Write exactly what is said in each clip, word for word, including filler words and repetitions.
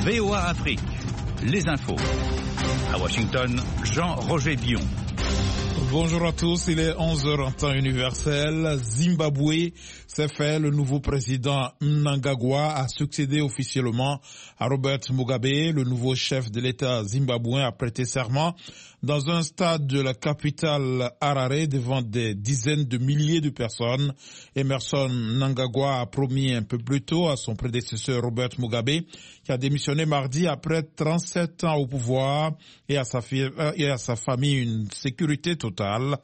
V O A Afrique, les infos. À Washington, Jean-Roger Bion. Bonjour à tous, il est onze heures en temps universel. Zimbabwe s'est fait, le nouveau président Mnangagwa a succédé officiellement à Robert Mugabe. Le nouveau chef de l'État zimbabwéen a prêté serment dans un stade de la capitale Harare devant des dizaines de milliers de personnes. Emerson Mnangagwa a promis un peu plus tôt à son prédécesseur Robert Mugabe, qui a démissionné mardi après trente-sept ans au pouvoir, et à sa, fi- et à sa famille une sécurité totale.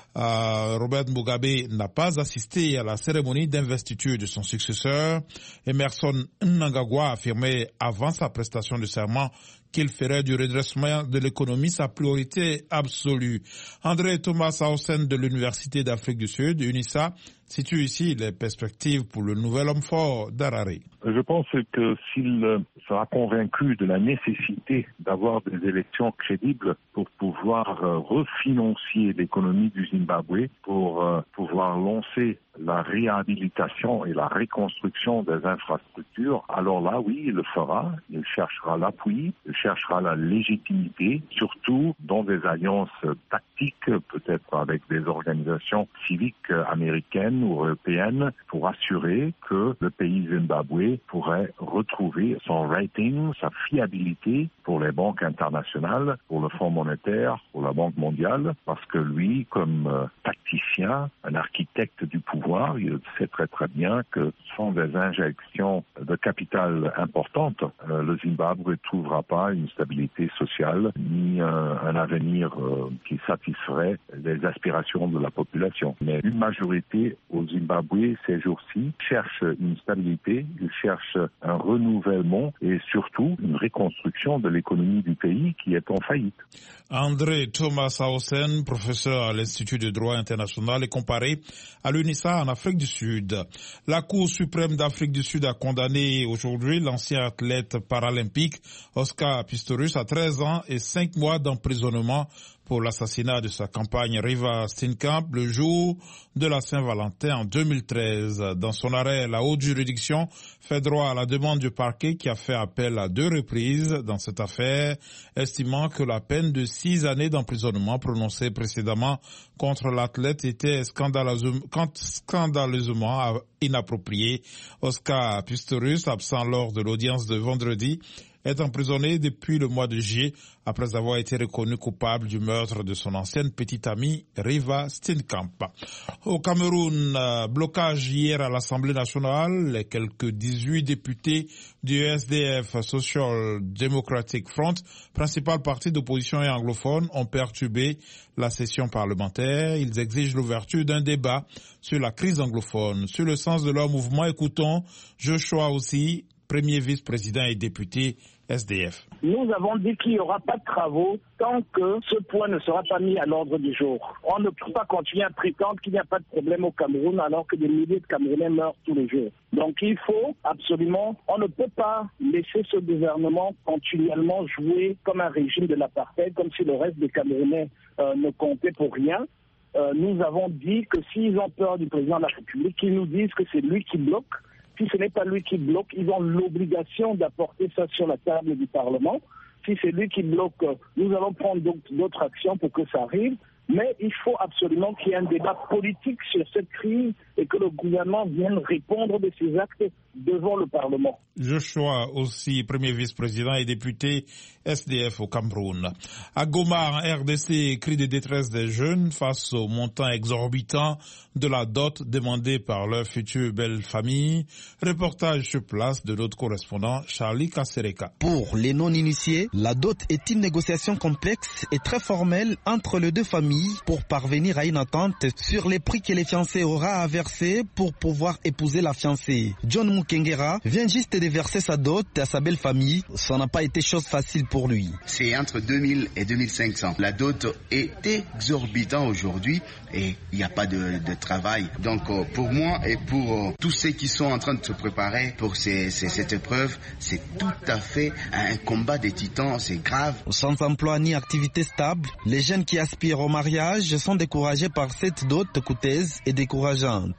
Euh, Robert Mugabe n'a pas assisté à la cérémonie d'investiture de son successeur. Emerson Mnangagwa a affirmé avant sa prestation de serment qu'il ferait du redressement de l'économie sa priorité absolue. André Thomas Hausen de l'Université d'Afrique du Sud, UNISA, situe ici les perspectives pour le nouvel homme fort d'Harare. Je pense que s'il sera convaincu de la nécessité d'avoir des élections crédibles pour pouvoir refinancer l'économie du Zimbabwe, pour pouvoir lancer la réhabilitation et la reconstruction des infrastructures, alors là, oui, il le fera. Il cherchera l'appui, il cherchera la légitimité, surtout dans des alliances tactiques, peut-être avec des organisations civiques américaines ou européennes, pour assurer que le pays zimbabwe pourrait retrouver son rating, sa fiabilité pour les banques internationales, pour le Fonds monétaire, pour la Banque mondiale, parce que lui, comme tacticien, un architecte du pouvoir, il sait très très bien que sans des injections de capital importantes, euh, le Zimbabwe ne trouvera pas une stabilité sociale ni un, un avenir euh, qui satisferait les aspirations de la population. Mais une majorité au Zimbabwe ces jours-ci cherche une stabilité, il cherche un renouvellement et surtout une reconstruction de l'économie du pays qui est en faillite. André Thomas Hausen, professeur à l'Institut de droit international et comparé à l'UNISA en Afrique du Sud. La Cour suprême d'Afrique du Sud a condamné aujourd'hui l'ancien athlète paralympique Oscar Pistorius à treize ans et cinq mois d'emprisonnement pour l'assassinat de sa compagne Reeva Steenkamp le jour de la Saint-Valentin en deux mille treize. Dans son arrêt, la haute juridiction fait droit à la demande du parquet qui a fait appel à deux reprises dans cette affaire, estimant que la peine de six années d'emprisonnement prononcée précédemment contre l'athlète était scandaleusement, scandaleusement inappropriée. Oscar Pistorius, absent lors de l'audience de vendredi, est emprisonné depuis le mois de juillet après avoir été reconnu coupable du meurtre de son ancienne petite amie Reeva Steenkamp. Au Cameroun, blocage hier à l'Assemblée nationale. Les quelques dix-huit députés du S D F, Social Democratic Front, principal parti d'opposition et anglophone, ont perturbé la session parlementaire. Ils exigent l'ouverture d'un débat sur la crise anglophone. Sur le sens de leur mouvement, écoutons Joshua aussi, premier vice-président et député S D F. Nous avons dit qu'il n'y aura pas de travaux tant que ce point ne sera pas mis à l'ordre du jour. On ne peut pas continuer à prétendre qu'il n'y a pas de problème au Cameroun alors que des milliers de Camerounais meurent tous les jours. Donc il faut absolument, on ne peut pas laisser ce gouvernement continuellement jouer comme un régime de l'apartheid, comme si le reste des Camerounais euh, ne comptait pour rien. Euh, nous avons dit que s'ils ont peur du président de la République, qu'ils nous disent que c'est lui qui bloque. Si ce n'est pas lui qui bloque, ils ont l'obligation d'apporter ça sur la table du Parlement. Si c'est lui qui bloque, nous allons prendre d'autres actions pour que ça arrive. Mais il faut absolument qu'il y ait un débat politique sur cette crise et que le gouvernement vienne répondre de ses actes devant le Parlement. Joshua aussi, premier vice-président et député S D F au Cameroun. À Goma, en R D C, cri de détresse des jeunes face au montant exorbitant de la dot demandée par leur future belle famille. Reportage sur place de notre correspondant Charlie Kasereka. Pour les non-initiés, la dot est une négociation complexe et très formelle entre les deux familles pour parvenir à une entente sur les prix que les fiancés auront à verser pour pouvoir épouser la fiancée. John Mukengera vient juste de verser sa dot à sa belle famille. Ça n'a pas été chose facile pour lui. C'est entre deux mille et deux mille cinq cents. La dot est exorbitante aujourd'hui et il n'y a pas de, de travail. Donc pour moi et pour tous ceux qui sont en train de se préparer pour ces, ces, cette épreuve, c'est tout à fait un combat des titans, c'est grave. Sans emploi ni activité stable, les jeunes qui aspirent au mariage sont découragés par cette dot coûteuse et décourageante.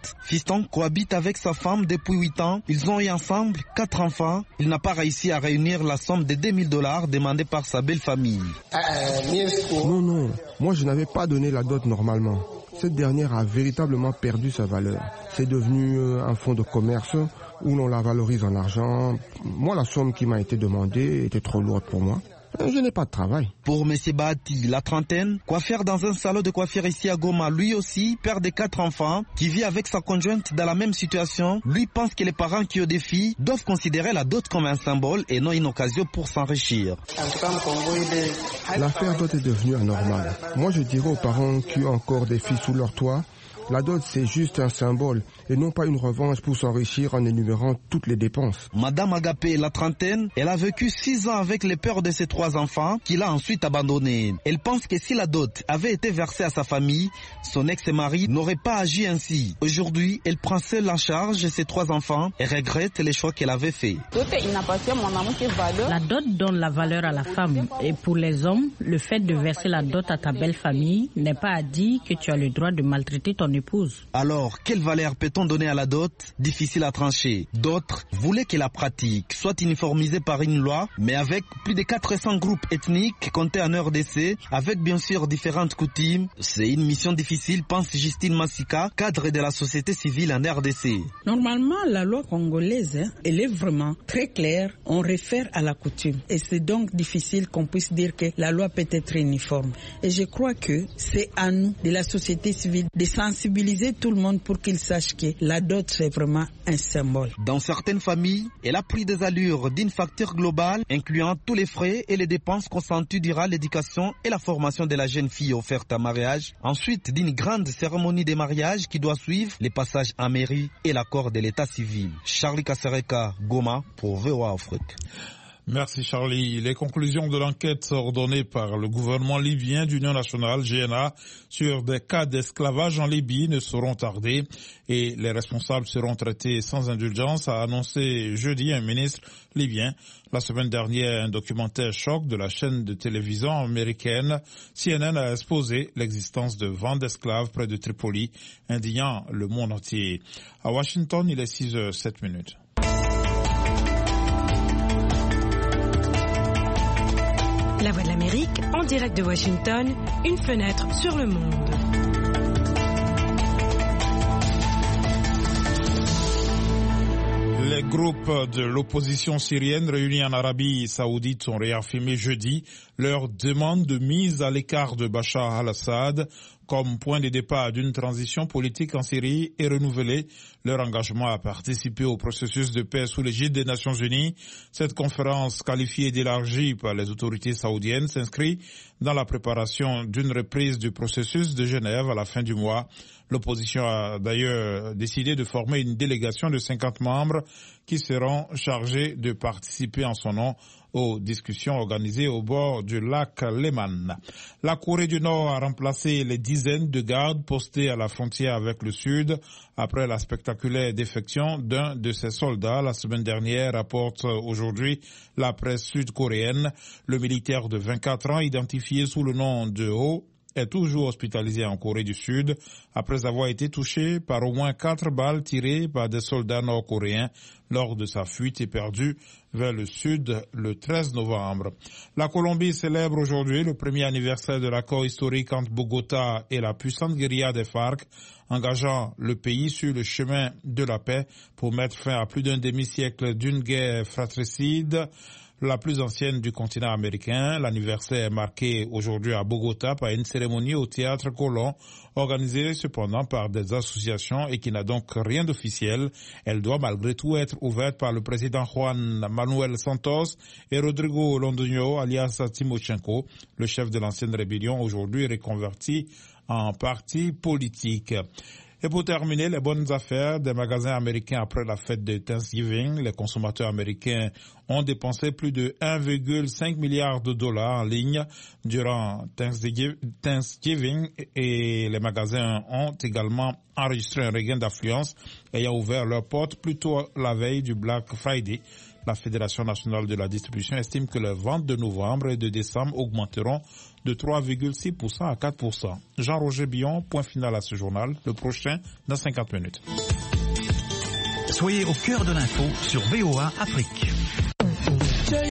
Fiston cohabite avec sa femme depuis huit ans. Ils ont eu ensemble quatre enfants. Il n'a pas réussi à réunir la somme de deux mille dollars demandée par sa belle famille. Non, non, moi je n'avais pas donné la dot normalement. Cette dernière a véritablement perdu sa valeur. C'est devenu un fonds de commerce où l'on la valorise en argent. Moi, la somme qui m'a été demandée était trop lourde pour moi. Je n'ai pas de travail. Pour M. Bahati, la trentaine, coiffeur dans un salon de coiffure ici à Goma, lui aussi, père de quatre enfants, qui vit avec sa conjointe dans la même situation, lui pense que les parents qui ont des filles doivent considérer la dot comme un symbole et non une occasion pour s'enrichir. L'affaire dot est devenue anormale. Moi, je dirais aux parents qui ont encore des filles sous leur toit, la dot, c'est juste un symbole et non pas une revanche pour s'enrichir en énumérant toutes les dépenses. Madame Agapé, la trentaine, elle a vécu six ans avec les pères de ses trois enfants qu'il a ensuite abandonnés. Elle pense que si la dot avait été versée à sa famille, son ex-mari n'aurait pas agi ainsi. Aujourd'hui, elle prend seule en charge ses trois enfants et regrette les choix qu'elle avait faits. La dot donne la valeur à la femme et pour les hommes, le fait de verser la dot à ta belle famille n'est pas à dire que tu as le droit de maltraiter ton épouse. Alors, quelle valeur peut-on donner à la dot? Difficile à trancher. D'autres voulaient que la pratique soit uniformisée par une loi, mais avec plus de quatre cents groupes ethniques comptés en R D C, avec bien sûr différentes coutumes. C'est une mission difficile, pense Justine Massika, cadre de la société civile en R D C. Normalement, la loi congolaise, elle est vraiment très claire. On réfère à la coutume. Et c'est donc difficile qu'on puisse dire que la loi peut être uniforme. Et je crois que c'est à nous, de la société civile, de sensibiliser tout le monde pour qu'ils sachent que la dot, c'est vraiment un symbole. Dans certaines familles, elle a pris des allures d'une facture globale, incluant tous les frais et les dépenses consenties durant l'éducation et la formation de la jeune fille offerte à mariage. Ensuite, d'une grande cérémonie de mariage qui doit suivre les passages en mairie et l'accord de l'état civil. Charlie Kassereka, Goma, pour V O A Afrique. Merci Charlie. Les conclusions de l'enquête ordonnée par le gouvernement libyen d'Union nationale, G N A, sur des cas d'esclavage en Libye ne seront tardées et les responsables seront traités sans indulgence, a annoncé jeudi un ministre libyen. La semaine dernière, un documentaire choc de la chaîne de télévision américaine C N N a exposé l'existence de ventes d'esclaves près de Tripoli, indignant le monde entier. À Washington, il est six heures sept minutes. La Voix de l'Amérique, en direct de Washington, une fenêtre sur le monde. Les groupes de l'opposition syrienne réunis en Arabie Saoudite ont réaffirmé jeudi leur demande de mise à l'écart de Bachar al-Assad comme point de départ d'une transition politique en Syrie et renouveler leur engagement à participer au processus de paix sous l'égide des Nations Unies. Cette conférence, qualifiée d'élargie par les autorités saoudiennes, s'inscrit dans la préparation d'une reprise du processus de Genève à la fin du mois. L'opposition a d'ailleurs décidé de former une délégation de cinquante membres qui seront chargés de participer en son nom aux discussions organisées au bord du lac Léman. La Corée du Nord a remplacé les dizaines de gardes postés à la frontière avec le Sud après la spectaculaire défection d'un de ses soldats la semaine dernière, rapporte aujourd'hui la presse sud-coréenne. Le militaire de vingt-quatre ans, identifié sous le nom de Ho, est toujours hospitalisé en Corée du Sud après avoir été touché par au moins quatre balles tirées par des soldats nord-coréens lors de sa fuite et perdu vers le sud le treize novembre. La Colombie célèbre aujourd'hui le premier anniversaire de l'accord historique entre Bogota et la puissante guérilla des FARC, engageant le pays sur le chemin de la paix pour mettre fin à plus d'un demi-siècle d'une guerre fratricide, la plus ancienne du continent américain. L'anniversaire est marqué aujourd'hui à Bogota par une cérémonie au théâtre Colón, organisée cependant par des associations et qui n'a donc rien d'officiel. Elle doit malgré tout être ouverte par le président Juan Manuel Santos et Rodrigo Londoño, alias Timochenko, le chef de l'ancienne rébellion, aujourd'hui reconverti en parti politique. Et pour terminer, les bonnes affaires des magasins américains après la fête de Thanksgiving. Les consommateurs américains ont dépensé plus de un virgule cinq milliard de dollars en ligne durant Thanksgiving et les magasins ont également enregistré un regain d'affluence ayant ouvert leurs portes plus tôt la veille du Black Friday La Fédération nationale de la distribution estime que les ventes de novembre et de décembre augmenteront de trois virgule six pour cent à quatre pour cent. Jean-Roger Billon, point final à ce journal. Le prochain dans cinquante minutes. Soyez au cœur de l'info sur V O A Afrique.